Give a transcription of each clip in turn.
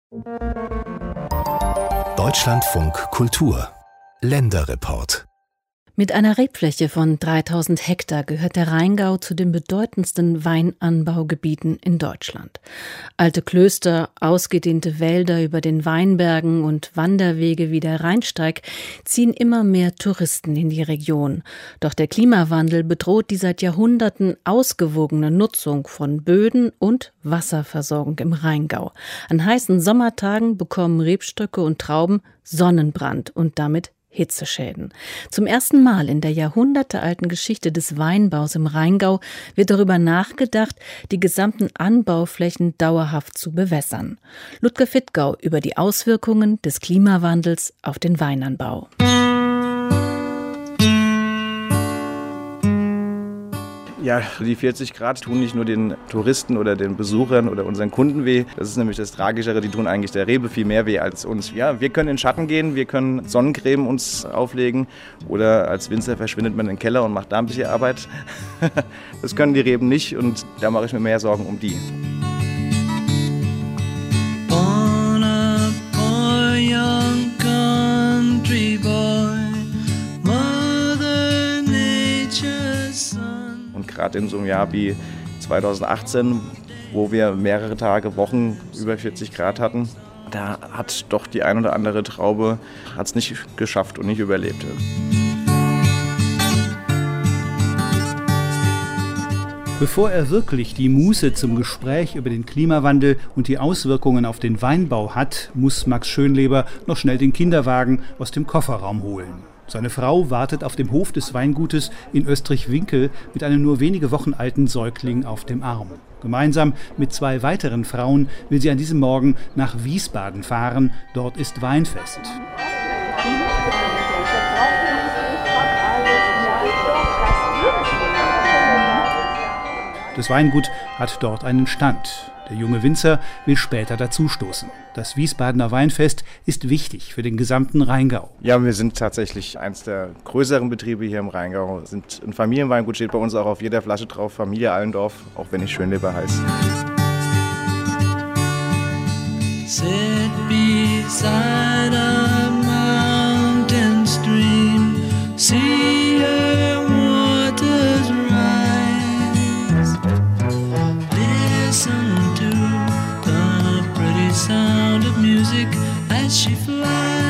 Deutschlandfunk Kultur Länderreport. Mit einer Rebfläche von 3000 Hektar gehört der Rheingau zu den bedeutendsten Weinanbaugebieten in Deutschland. Alte Klöster, ausgedehnte Wälder über den Weinbergen und Wanderwege wie der Rheinsteig ziehen immer mehr Touristen in die Region. Doch der Klimawandel bedroht die seit Jahrhunderten ausgewogene Nutzung von Böden und Wasserversorgung im Rheingau. An heißen Sommertagen bekommen Rebstöcke und Trauben Sonnenbrand und damit Hitzeschäden. Zum ersten Mal in der jahrhundertealten Geschichte des Weinbaus im Rheingau wird darüber nachgedacht, die gesamten Anbauflächen dauerhaft zu bewässern. Ludger Fittgau über die Auswirkungen des Klimawandels auf den Weinanbau. Ja, die 40 Grad tun nicht nur den Touristen oder den Besuchern oder unseren Kunden weh. Das ist nämlich das Tragischere, die tun eigentlich der Rebe viel mehr weh als uns. Ja, wir können in den Schatten gehen, wir können Sonnencreme uns auflegen oder als Winzer verschwindet man in den Keller und macht da ein bisschen Arbeit. Das können die Reben nicht und da mache ich mir mehr Sorgen um die. Born a poor young country boy, Mother Nature's son. Und gerade in so einem Jahr wie 2018, wo wir mehrere Tage, Wochen über 40 Grad hatten, da hat doch die ein oder andere Traube hat's nicht geschafft und nicht überlebt. Bevor er wirklich die Muße zum Gespräch über den Klimawandel und die Auswirkungen auf den Weinbau hat, muss Max Schönleber noch schnell den Kinderwagen aus dem Kofferraum holen. Seine Frau wartet auf dem Hof des Weingutes in Österreich-Winkel mit einem nur wenige Wochen alten Säugling auf dem Arm. Gemeinsam mit 2 weiteren Frauen will sie an diesem Morgen nach Wiesbaden fahren. Dort ist Weinfest. Das Weingut hat dort einen Stand. Der junge Winzer will später dazustoßen. Das Wiesbadener Weinfest ist wichtig für den gesamten Rheingau. Ja, wir sind tatsächlich eins der größeren Betriebe hier im Rheingau. Sind ein Familienweingut, steht bei uns auch auf jeder Flasche drauf, Familie Allendorf, auch wenn ich Schönleber heiße. Sit beside a mountain stream, see her waters rise. Listen to the pretty sound of music as she flies.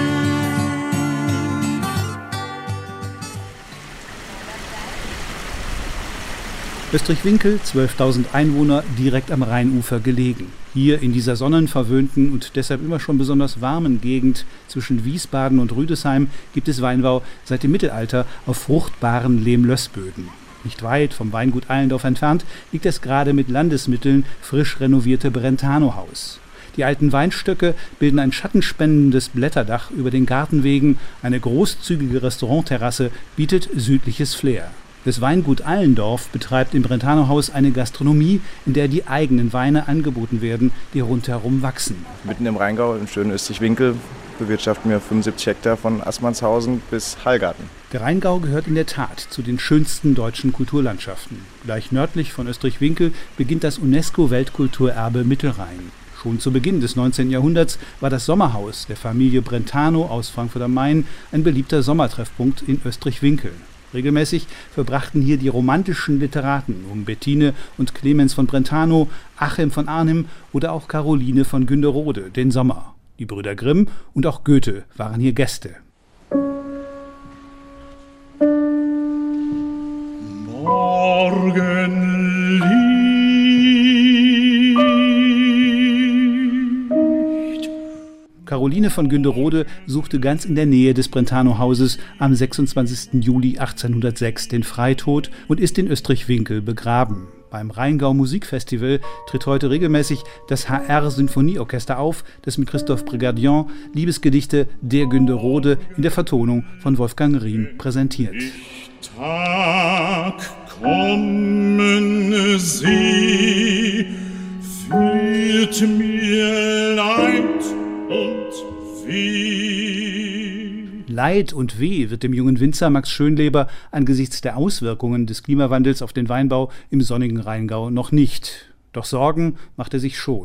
Österreich-Winkel, 12.000 Einwohner, direkt am Rheinufer gelegen. Hier in dieser sonnenverwöhnten und deshalb immer schon besonders warmen Gegend zwischen Wiesbaden und Rüdesheim gibt es Weinbau seit dem Mittelalter auf fruchtbaren Lehm-Lössböden. Nicht weit vom Weingut Allendorf entfernt liegt das gerade mit Landesmitteln frisch renovierte Brentano-Haus. Die alten Weinstöcke bilden ein schattenspendendes Blätterdach über den Gartenwegen. Eine großzügige Restaurantterrasse bietet südliches Flair. Das Weingut Allendorf betreibt im Brentano-Haus eine Gastronomie, in der die eigenen Weine angeboten werden, die rundherum wachsen. Mitten im Rheingau, im schönen Österreich-Winkel, bewirtschaften wir 75 Hektar von Assmannshausen bis Hallgarten. Der Rheingau gehört in der Tat zu den schönsten deutschen Kulturlandschaften. Gleich nördlich von Österreich-Winkel beginnt das UNESCO-Weltkulturerbe Mittelrhein. Schon zu Beginn des 19. Jahrhunderts war das Sommerhaus der Familie Brentano aus Frankfurt am Main ein beliebter Sommertreffpunkt in Österreich-Winkel. Regelmäßig verbrachten hier die romantischen Literaten um Bettine und Clemens von Brentano, Achim von Arnim oder auch Caroline von Günderode den Sommer. Die Brüder Grimm und auch Goethe waren hier Gäste. Caroline von Günderode suchte ganz in der Nähe des Brentano-Hauses am 26. Juli 1806 den Freitod und ist in Österreich-Winkel begraben. Beim Rheingau Musikfestival tritt heute regelmäßig das HR-Sinfonieorchester auf, das mit Christoph Brigadian Liebesgedichte der Günderode in der Vertonung von Wolfgang Riem präsentiert. Tag kommen sie, fühlt mir Leid und Weh. Leid und Weh wird dem jungen Winzer Max Schönleber angesichts der Auswirkungen des Klimawandels auf den Weinbau im sonnigen Rheingau noch nicht. Doch Sorgen macht er sich schon.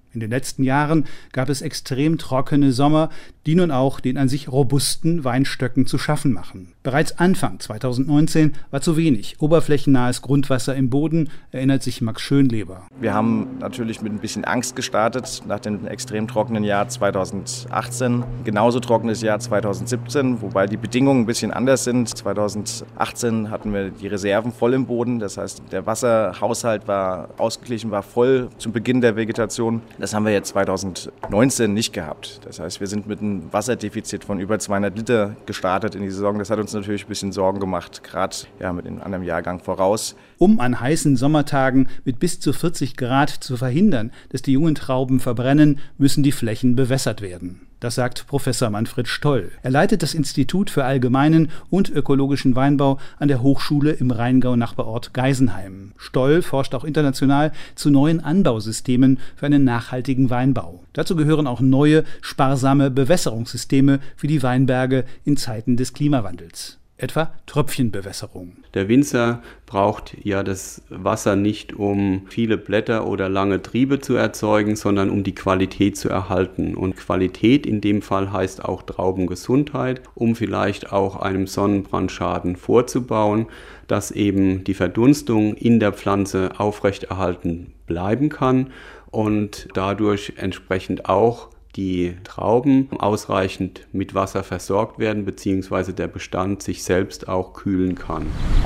In den letzten Jahren gab es extrem trockene Sommer, die nun auch den an sich robusten Weinstöcken zu schaffen machen. Bereits Anfang 2019 war zu wenig oberflächennahes Grundwasser im Boden, erinnert sich Max Schönleber. Wir haben natürlich mit ein bisschen Angst gestartet nach dem extrem trockenen Jahr 2018. Genauso trockenes Jahr 2017, wobei die Bedingungen ein bisschen anders sind. 2018 hatten wir die Reserven voll im Boden, das heißt, der Wasserhaushalt war ausgeglichen, war voll zum Beginn der Vegetation. Das haben wir jetzt 2019 nicht gehabt. Das heißt, wir sind mit einem Wasserdefizit von über 200 Liter gestartet in die Saison. Das hat uns natürlich ein bisschen Sorgen gemacht, gerade mit dem anderen Jahrgang voraus. Um an heißen Sommertagen mit bis zu 40 Grad zu verhindern, dass die jungen Trauben verbrennen, müssen die Flächen bewässert werden. Das sagt Professor Manfred Stoll. Er leitet das Institut für allgemeinen und ökologischen Weinbau an der Hochschule im Rheingau-Nachbarort Geisenheim. Stoll forscht auch international zu neuen Anbausystemen für einen nachhaltigen Weinbau. Dazu gehören auch neue, sparsame Bewässerungssysteme für die Weinberge in Zeiten des Klimawandels. Etwa Tröpfchenbewässerung. Der Winzer braucht ja das Wasser nicht, um viele Blätter oder lange Triebe zu erzeugen, sondern um die Qualität zu erhalten. Und Qualität in dem Fall heißt auch Traubengesundheit, um vielleicht auch einem Sonnenbrandschaden vorzubauen, dass eben die Verdunstung in der Pflanze aufrechterhalten bleiben kann und dadurch entsprechend auch die Trauben ausreichend mit Wasser versorgt werden, beziehungsweise der Bestand sich selbst auch kühlen kann.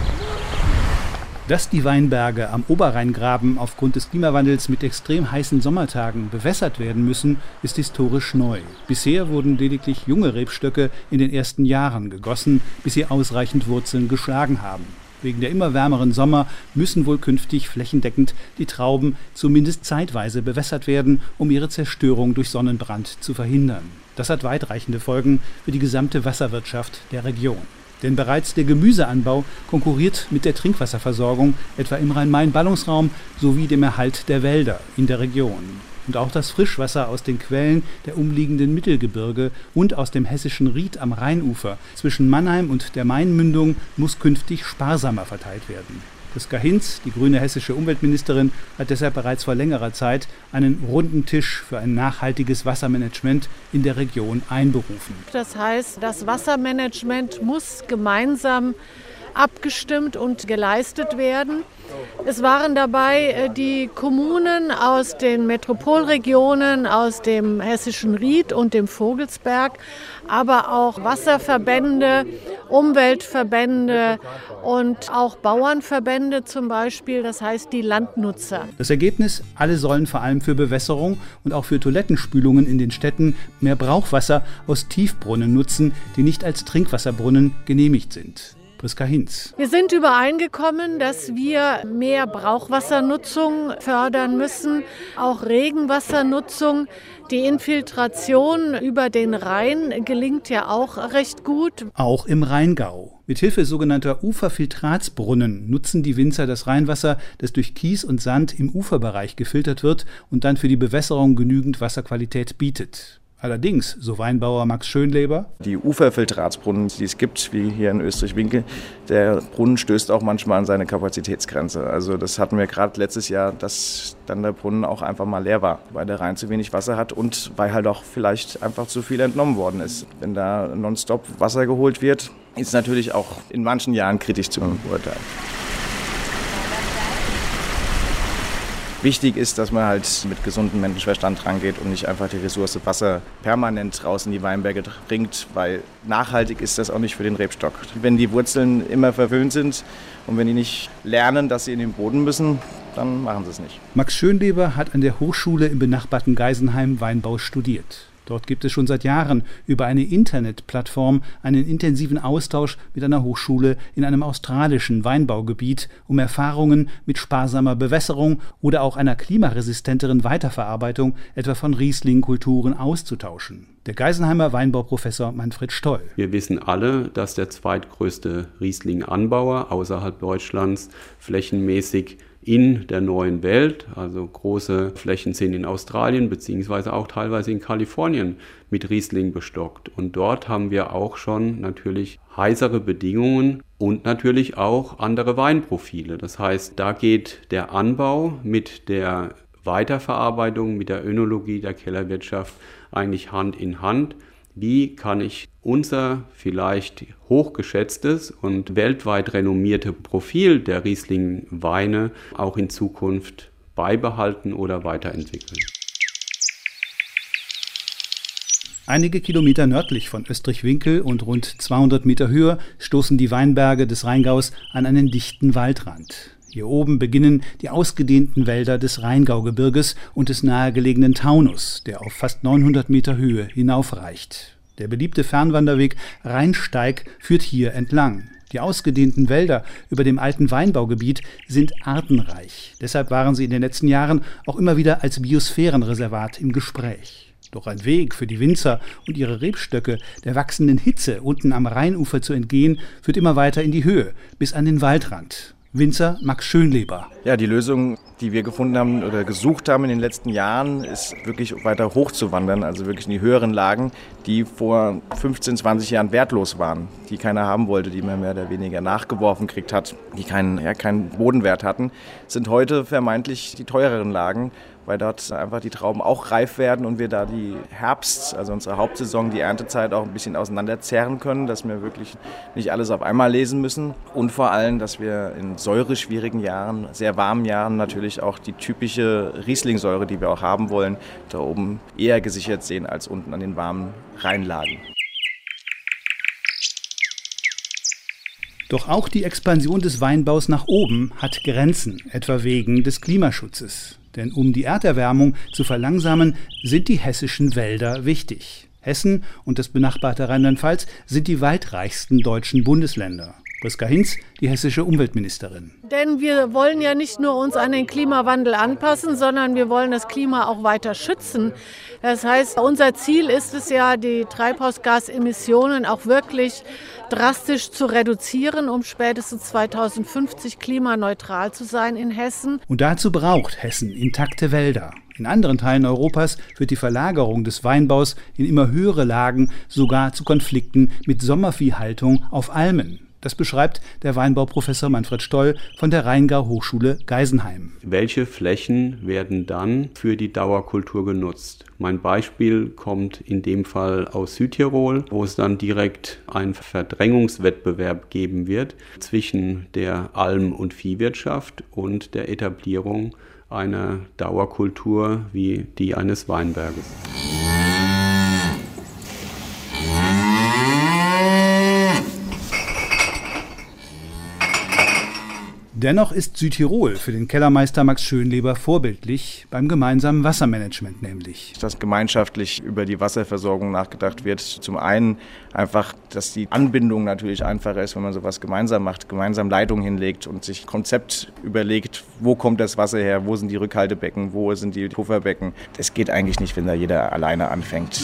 Dass die Weinberge am Oberrheingraben aufgrund des Klimawandels mit extrem heißen Sommertagen bewässert werden müssen, ist historisch neu. Bisher wurden lediglich junge Rebstöcke in den ersten Jahren gegossen, bis sie ausreichend Wurzeln geschlagen haben. Wegen der immer wärmeren Sommer müssen wohl künftig flächendeckend die Trauben zumindest zeitweise bewässert werden, um ihre Zerstörung durch Sonnenbrand zu verhindern. Das hat weitreichende Folgen für die gesamte Wasserwirtschaft der Region. Denn bereits der Gemüseanbau konkurriert mit der Trinkwasserversorgung, etwa im Rhein-Main-Ballungsraum sowie dem Erhalt der Wälder in der Region. Und auch das Frischwasser aus den Quellen der umliegenden Mittelgebirge und aus dem hessischen Ried am Rheinufer zwischen Mannheim und der Mainmündung muss künftig sparsamer verteilt werden. Priska Hinz, die grüne hessische Umweltministerin, hat deshalb bereits vor längerer Zeit einen runden Tisch für ein nachhaltiges Wassermanagement in der Region einberufen. Das heißt, das Wassermanagement muss gemeinsam abgestimmt und geleistet werden. Es waren dabei die Kommunen aus den Metropolregionen, aus dem hessischen Ried und dem Vogelsberg, aber auch Wasserverbände, Umweltverbände und auch Bauernverbände zum Beispiel, das heißt die Landnutzer. Das Ergebnis: Alle sollen vor allem für Bewässerung und auch für Toilettenspülungen in den Städten mehr Brauchwasser aus Tiefbrunnen nutzen, die nicht als Trinkwasserbrunnen genehmigt sind. Priska Hinz. Wir sind übereingekommen, dass wir mehr Brauchwassernutzung fördern müssen, auch Regenwassernutzung. Die Infiltration über den Rhein gelingt ja auch recht gut. Auch im Rheingau. Mithilfe sogenannter Uferfiltratsbrunnen nutzen die Winzer das Rheinwasser, das durch Kies und Sand im Uferbereich gefiltert wird und dann für die Bewässerung genügend Wasserqualität bietet. Allerdings, so Weinbauer Max Schönleber: Die Uferfiltratsbrunnen, die es gibt, wie hier in Österreich-Winkel, der Brunnen stößt auch manchmal an seine Kapazitätsgrenze. Also das hatten wir gerade letztes Jahr, dass dann der Brunnen auch einfach mal leer war, weil der Rhein zu wenig Wasser hat und weil halt auch vielleicht einfach zu viel entnommen worden ist. Wenn da nonstop Wasser geholt wird, ist natürlich auch in manchen Jahren kritisch zu beurteilen. Wichtig ist, dass man halt mit gesundem Menschenverstand rangeht und nicht einfach die Ressource Wasser permanent raus in die Weinberge bringt, weil nachhaltig ist das auch nicht für den Rebstock. Wenn die Wurzeln immer verwöhnt sind und wenn die nicht lernen, dass sie in den Boden müssen, dann machen sie es nicht. Max Schönleber hat an der Hochschule im benachbarten Geisenheim Weinbau studiert. Dort gibt es schon seit Jahren über eine Internetplattform einen intensiven Austausch mit einer Hochschule in einem australischen Weinbaugebiet, um Erfahrungen mit sparsamer Bewässerung oder auch einer klimaresistenteren Weiterverarbeitung etwa von Riesling-Kulturen auszutauschen. Der Geisenheimer Weinbauprofessor Manfred Stoll. Wir wissen alle, dass der zweitgrößte Riesling-Anbauer außerhalb Deutschlands flächenmäßig in der neuen Welt, also große Flächen sind in Australien beziehungsweise auch teilweise in Kalifornien mit Riesling bestockt. Und dort haben wir auch schon natürlich heißere Bedingungen und natürlich auch andere Weinprofile. Das heißt, da geht der Anbau mit der Weiterverarbeitung mit der Önologie der Kellerwirtschaft eigentlich Hand in Hand. Wie kann ich unser vielleicht hochgeschätztes und weltweit renommierte Profil der Riesling-Weine auch in Zukunft beibehalten oder weiterentwickeln? Einige Kilometer nördlich von Österreich-Winkel und rund 200 Meter höher stoßen die Weinberge des Rheingaus an einen dichten Waldrand. Hier oben beginnen die ausgedehnten Wälder des Rheingaugebirges und des nahegelegenen Taunus, der auf fast 900 Meter Höhe hinaufreicht. Der beliebte Fernwanderweg Rheinsteig führt hier entlang. Die ausgedehnten Wälder über dem alten Weinbaugebiet sind artenreich. Deshalb waren sie in den letzten Jahren auch immer wieder als Biosphärenreservat im Gespräch. Doch ein Weg für die Winzer und ihre Rebstöcke der wachsenden Hitze unten am Rheinufer zu entgehen, führt immer weiter in die Höhe, bis an den Waldrand. Winzer Max Schönleber. Ja, die Lösung, die wir gefunden haben oder gesucht haben in den letzten Jahren, ist wirklich weiter hoch zu wandern, also wirklich in die höheren Lagen, die vor 15, 20 Jahren wertlos waren, die keiner haben wollte, die man mehr oder weniger nachgeworfen gekriegt hat, die keinen Bodenwert hatten, sind heute vermeintlich die teureren Lagen, weil dort einfach die Trauben auch reif werden und wir da die Herbst, also unsere Hauptsaison, die Erntezeit auch ein bisschen auseinanderzerren können, dass wir wirklich nicht alles auf einmal lesen müssen und vor allem, dass wir in säureschwierigen Jahren, sehr warmen Jahren natürlich auch die typische Rieslingsäure, die wir auch haben wollen, da oben eher gesichert sehen als unten an den warmen Rheinlagen. Doch auch die Expansion des Weinbaus nach oben hat Grenzen, etwa wegen des Klimaschutzes. Denn um die Erderwärmung zu verlangsamen, sind die hessischen Wälder wichtig. Hessen und das benachbarte Rheinland-Pfalz sind die waldreichsten deutschen Bundesländer. Priska Hinz, die hessische Umweltministerin. Denn wir wollen ja nicht nur uns an den Klimawandel anpassen, sondern wir wollen das Klima auch weiter schützen. Das heißt, unser Ziel ist es ja, die Treibhausgasemissionen auch wirklich drastisch zu reduzieren, um spätestens 2050 klimaneutral zu sein in Hessen. Und dazu braucht Hessen intakte Wälder. In anderen Teilen Europas führt die Verlagerung des Weinbaus in immer höhere Lagen sogar zu Konflikten mit Sommerviehhaltung auf Almen. Das beschreibt der Weinbauprofessor Manfred Stoll von der Rheingau-Hochschule Geisenheim. Welche Flächen werden dann für die Dauerkultur genutzt? Mein Beispiel kommt in dem Fall aus Südtirol, wo es dann direkt einen Verdrängungswettbewerb geben wird zwischen der Alm- und Viehwirtschaft und der Etablierung einer Dauerkultur wie die eines Weinberges. Dennoch ist Südtirol für den Kellermeister Max Schönleber vorbildlich beim gemeinsamen Wassermanagement nämlich. Dass gemeinschaftlich über die Wasserversorgung nachgedacht wird. Zum einen einfach, dass die Anbindung natürlich einfacher ist, wenn man sowas gemeinsam macht, gemeinsam Leitungen hinlegt und sich Konzept überlegt, wo kommt das Wasser her, wo sind die Rückhaltebecken, wo sind die Pufferbecken. Das geht eigentlich nicht, wenn da jeder alleine anfängt.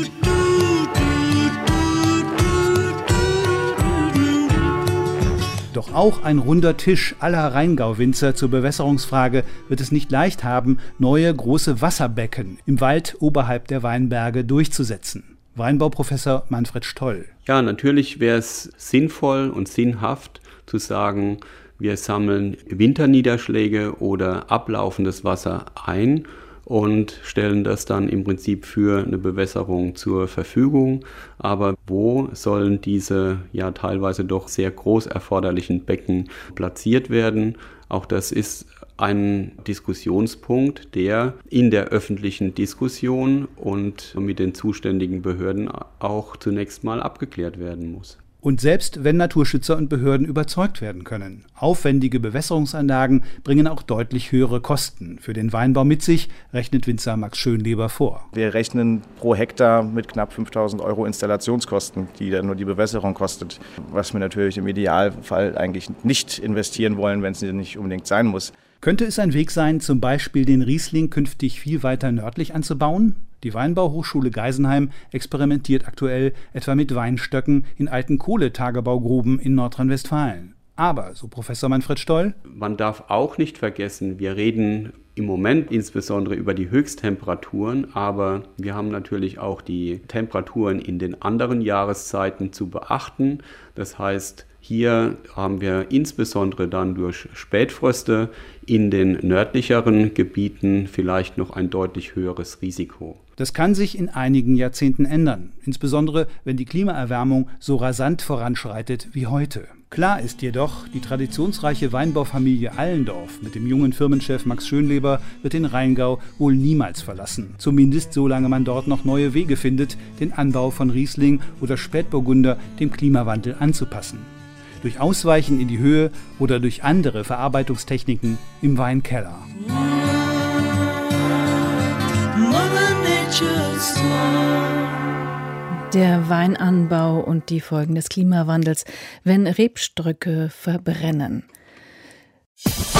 Doch auch ein runder Tisch aller Rheingau-Winzer zur Bewässerungsfrage wird es nicht leicht haben, neue große Wasserbecken im Wald oberhalb der Weinberge durchzusetzen. Weinbauprofessor Manfred Stoll. Ja, natürlich wäre es sinnvoll und sinnhaft zu sagen, wir sammeln Winterniederschläge oder ablaufendes Wasser ein und stellen das dann im Prinzip für eine Bewässerung zur Verfügung. Aber wo sollen diese ja teilweise doch sehr groß erforderlichen Becken platziert werden? Auch das ist ein Diskussionspunkt, der in der öffentlichen Diskussion und mit den zuständigen Behörden auch zunächst mal abgeklärt werden muss. Und selbst wenn Naturschützer und Behörden überzeugt werden können, aufwendige Bewässerungsanlagen bringen auch deutlich höhere Kosten für den Weinbau mit sich, rechnet Winzer Max Schönleber vor. Wir rechnen pro Hektar mit knapp 5.000 € Installationskosten, die dann nur die Bewässerung kostet, was wir natürlich im Idealfall eigentlich nicht investieren wollen, wenn es nicht unbedingt sein muss. Könnte es ein Weg sein, zum Beispiel den Riesling künftig viel weiter nördlich anzubauen? Die Weinbauhochschule Geisenheim experimentiert aktuell etwa mit Weinstöcken in alten Kohletagebaugruben in Nordrhein-Westfalen. Aber, so Professor Manfred Stoll, man darf auch nicht vergessen, wir reden im Moment insbesondere über die Höchsttemperaturen, aber wir haben natürlich auch die Temperaturen in den anderen Jahreszeiten zu beachten. Das heißt, hier haben wir insbesondere dann durch Spätfröste in den nördlicheren Gebieten vielleicht noch ein deutlich höheres Risiko. Das kann sich in einigen Jahrzehnten ändern, insbesondere wenn die Klimaerwärmung so rasant voranschreitet wie heute. Klar ist jedoch, die traditionsreiche Weinbaufamilie Allendorf mit dem jungen Firmenchef Max Schönleber wird den Rheingau wohl niemals verlassen. Zumindest solange man dort noch neue Wege findet, den Anbau von Riesling oder Spätburgunder dem Klimawandel anzupassen. Durch Ausweichen in die Höhe oder durch andere Verarbeitungstechniken im Weinkeller. Der Weinanbau und die Folgen des Klimawandels, wenn Rebstöcke verbrennen.